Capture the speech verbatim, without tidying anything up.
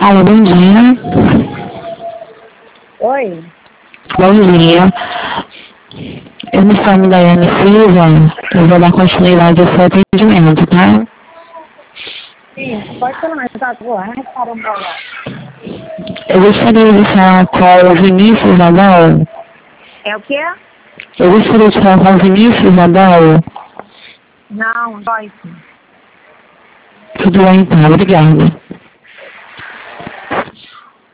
Alô, bom dia. Oi? Bom dia. Eu me chamo Daiane Silva. Eu vou dar continuidade ao seu atendimento, tá? Sim, pode falar, tá boa, né? Caramba, lá. Eu gostaria de falar com o Vinícius Nadal. É o quê? Eu gostaria de falar com o Vinícius Nadal. Não, Joyce. Tudo bem, então. Obrigada.